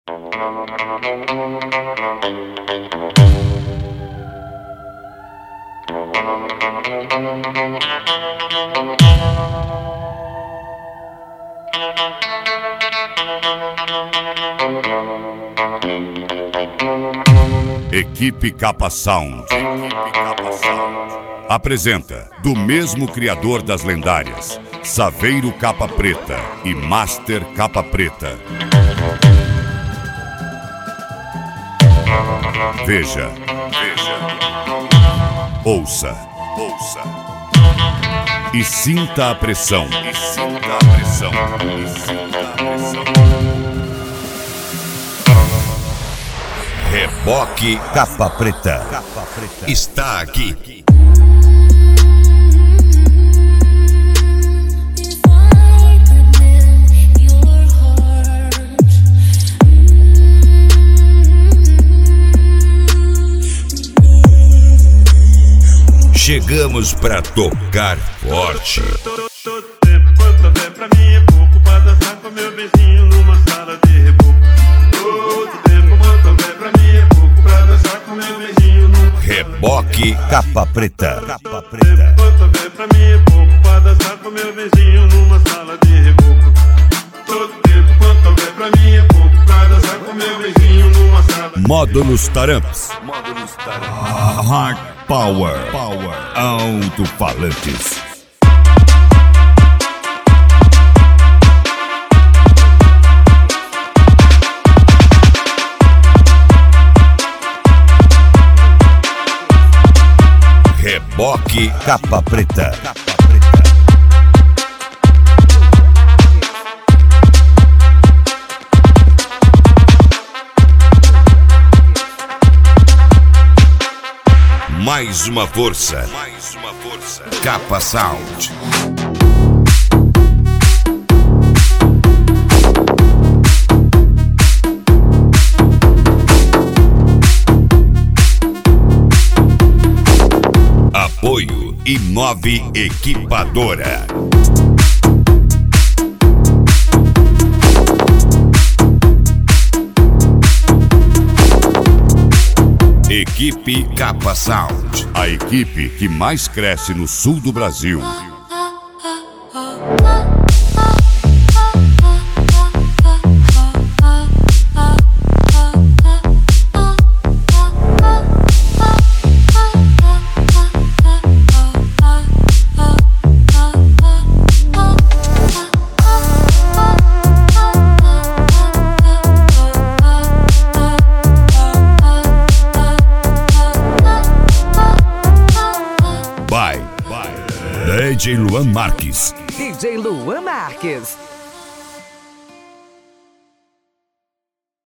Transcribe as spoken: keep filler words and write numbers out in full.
Equipe Capa Sound. Apresenta, do mesmo criador das lendárias, Saveiro Capa Preta e Master Capa Preta. Veja, veja, ouça, ouça, e sinta a pressão, e sinta a pressão, e sinta a pressão. Reboque Capa Preta, Capa Preta está aqui. Chegamos pra tocar forte. Todo tempo quanto houver pra mim é pouco, pra dançar com meu beijinho numa sala de reboco. Todo tempo quanto houver pra mim é pouco, pra dançar com meu beijinho numa Reboque Capa Preta, Capa Todo Preta. tempo quanto houver pra mim é pouco, pra dançar com meu beijinho numa sala de reboco. Todo tempo quanto houver pra mim é pouco, pra dançar com meu beijinho numa sala de Módulos Taramps. Módulos Taramps. Hard Power. Power. Alto-falantes. Reboque Capa Preta. Capa Preta. Mais uma força. Mais uma força. Capa Sound. Apoio Inove Equipadora. Equipe Capa Sound, a equipe que mais cresce no sul do Brasil. D J Luan Marques. D J Luan Marques.